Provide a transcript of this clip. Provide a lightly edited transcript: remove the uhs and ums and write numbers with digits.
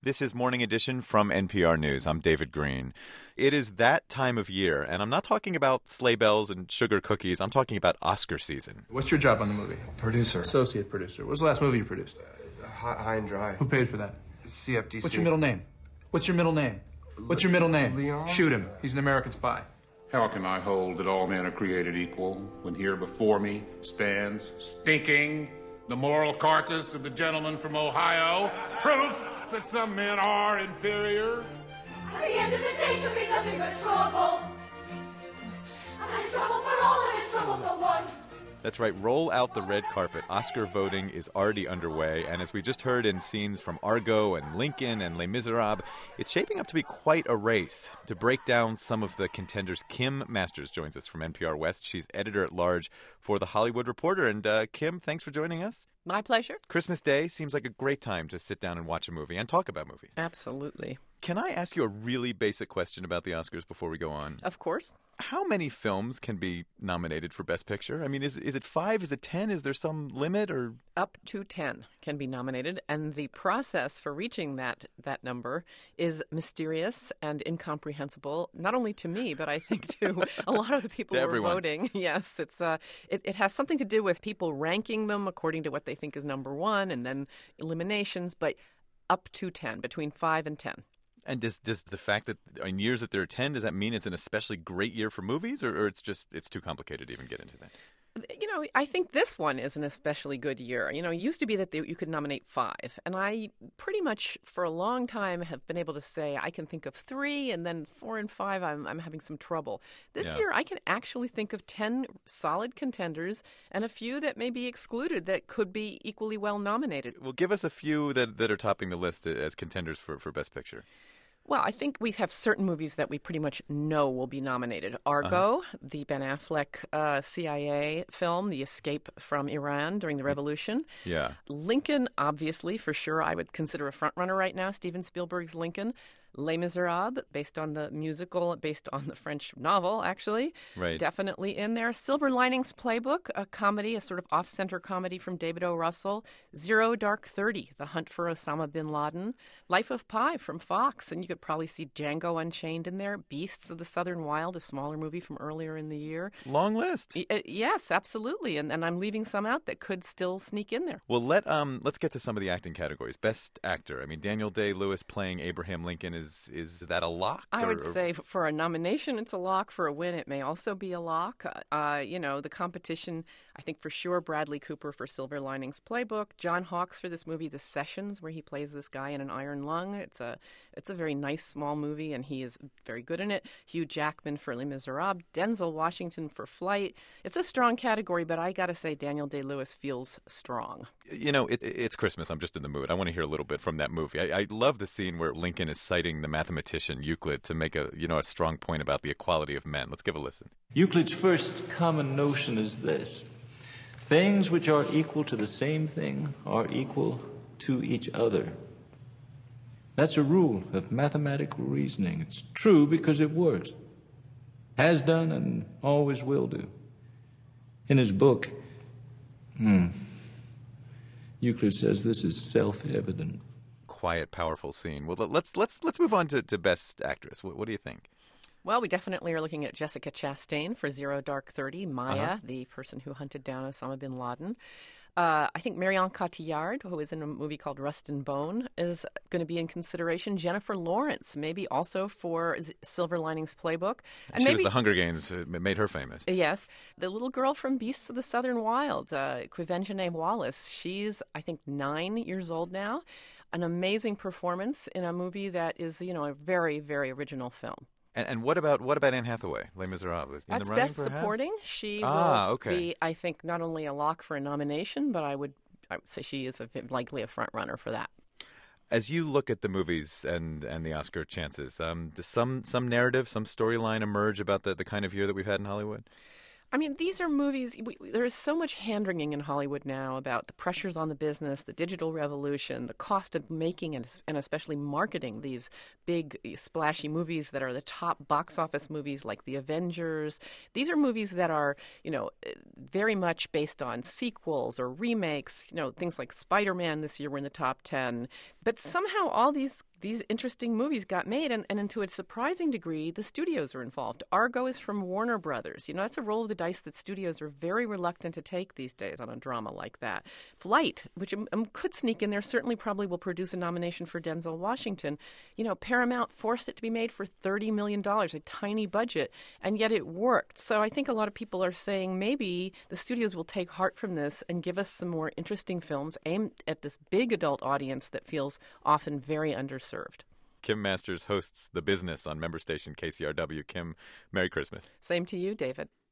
This is Morning Edition from NPR News. I'm David Green. It is that time of year, and I'm not talking about sleigh bells and sugar cookies. I'm talking about Oscar season. What's your job on the movie? Producer. Associate producer. What was the last movie you produced? High and Dry. Who paid for that? CFTC. What's your middle name? What's your middle name? What's your middle name? Leon? Shoot him. He's an American spy. How can I hold that all men are created equal when here before me stands stinking the moral carcass of the gentleman from Ohio? Proof that some men are inferior. At the end of the day should be nothing but trouble. And there's trouble for all and there's trouble for one. That's right, roll out the red carpet. Oscar voting is already underway, and as we just heard in scenes from Argo and Lincoln and Les Miserables, it's shaping up to be quite a race. To break down some of the contenders, Kim Masters joins us from NPR West. She's editor-at-large for The Hollywood Reporter. And Kim, thanks for joining us. My pleasure. Christmas Day seems like a great time to sit down and watch a movie and talk about movies. Absolutely. Can I ask you a really basic question about the Oscars before we go on? Of course. How many films can be nominated for Best Picture? I mean, is it 5? Is it 10? Is there some limit? Or up to 10 can be nominated, and the process for reaching that number is mysterious and incomprehensible, not only to me, but I think to a lot of the people who are voting. Yes, it has something to do with people ranking them according to what they think is number one, and then eliminations, but up to 10, between 5 and 10. And does the fact that in years that there are 10, does that mean it's an especially great year for movies, or it's too complicated to even get into that? You know, I think this one is an especially good year. You know, it used to be that you could nominate 5, and I pretty much for a long time have been able to say I can think of 3, and then 4 and 5 I'm having some trouble. This year I can actually think of 10 solid contenders and a few that may be excluded that could be equally well nominated. Well, give us a few that are topping the list as contenders for Best Picture. Well, I think we have certain movies that we pretty much know will be nominated. Argo, the Ben Affleck CIA film, The Escape from Iran during the Revolution. Yeah. Lincoln, obviously, for sure, I would consider a frontrunner right now, Steven Spielberg's Lincoln. Les Miserables, based on the musical, based on the French novel, actually. Right. Definitely in there. Silver Linings Playbook, a comedy, a sort of off-center comedy from David O. Russell. Zero Dark 30, The Hunt for Osama bin Laden. Life of Pi from Fox, and you could probably see Django Unchained in there. Beasts of the Southern Wild, a smaller movie from earlier in the year. Long list. Yes, absolutely, and I'm leaving some out that could still sneak in there. Well, let's get to some of the acting categories. Best Actor. I mean, Daniel Day-Lewis playing Abraham Lincoln is that a lock? I would say for a nomination, it's a lock. For a win, it may also be a lock. The competition, I think for sure Bradley Cooper for Silver Linings Playbook, John Hawkes for this movie, The Sessions, where he plays this guy in an iron lung. It's a very nice small movie, and he is very good in it. Hugh Jackman for Les Miserables, Denzel Washington for Flight. It's a strong category, but I got to say Daniel Day-Lewis feels strong. You know, it's Christmas. I'm just in the mood. I want to hear a little bit from that movie. I love the scene where Lincoln is citing the mathematician Euclid to make a strong point about the equality of men. Let's give a listen. Euclid's first common notion is this: things which are equal to the same thing are equal to each other. That's a rule of mathematical reasoning. It's true because it works. Has done and always will do. In his book, Euclid says this is self-evident. Quiet, powerful scene. Well, let's move on to Best Actress. What do you think? Well, we definitely are looking at Jessica Chastain for Zero Dark 30, Maya, the person who hunted down Osama bin Laden. I think Marion Cotillard, who is in a movie called Rust and Bone, is going to be in consideration. Jennifer Lawrence, maybe also for Silver Linings Playbook. And she was the Hunger Games. It made her famous. Yes. The little girl from Beasts of the Southern Wild, Quivenjane Wallace. She's, I think, 9 years old now. An amazing performance in a movie that is, a very, very original film. And what about Anne Hathaway, Les Miserables? That's Best Supporting. She will be, I think, not only a lock for a nomination, but I would say she is likely a front runner for that. As you look at the movies and the Oscar chances, does some narrative, some storyline emerge about the kind of year that we've had in Hollywood? I mean, these are movies, there is so much hand-wringing in Hollywood now about the pressures on the business, the digital revolution, the cost of making and especially marketing these big, splashy movies that are the top box office movies like The Avengers. These are movies that are, very much based on sequels or remakes, things like Spider-Man this year were in the top 10. But somehow all these these interesting movies got made, and to a surprising degree, the studios are involved. Argo is from Warner Brothers. That's a roll of the dice that studios are very reluctant to take these days on a drama like that. Flight, which could sneak in there, certainly probably will produce a nomination for Denzel Washington. Paramount forced it to be made for $30 million, a tiny budget, and yet it worked. So I think a lot of people are saying maybe the studios will take heart from this and give us some more interesting films aimed at this big adult audience that feels often very underserved. Kim Masters hosts The Business on member station KCRW. Kim, Merry Christmas. Same to you, David.